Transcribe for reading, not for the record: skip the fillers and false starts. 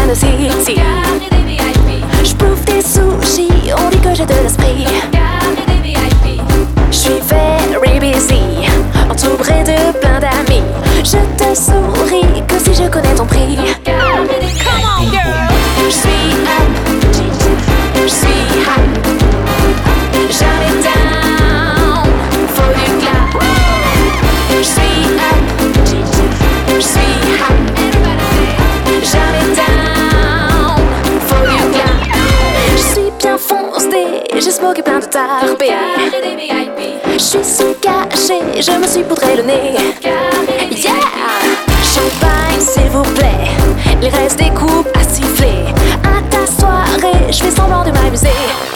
de City. Je bouffe des sushis, on dit que j'ai de l'esprit. Je suis very busy, entouré de plein d'amis. Je te souris que si je connais ton prix. Come on girl. Je suis up, je suis hot, jamais down, faut du clap. Je suis up, je suis hot, jamais down, faut du clap. Je suis bien foncé, j'ai smoké plein de tarbé. Je suis sous-caché, je me suis poudré le nez. Yeah! Champagne s'il vous plaît, il reste des coupes à siffler. À ta soirée, je fais semblant de m'amuser.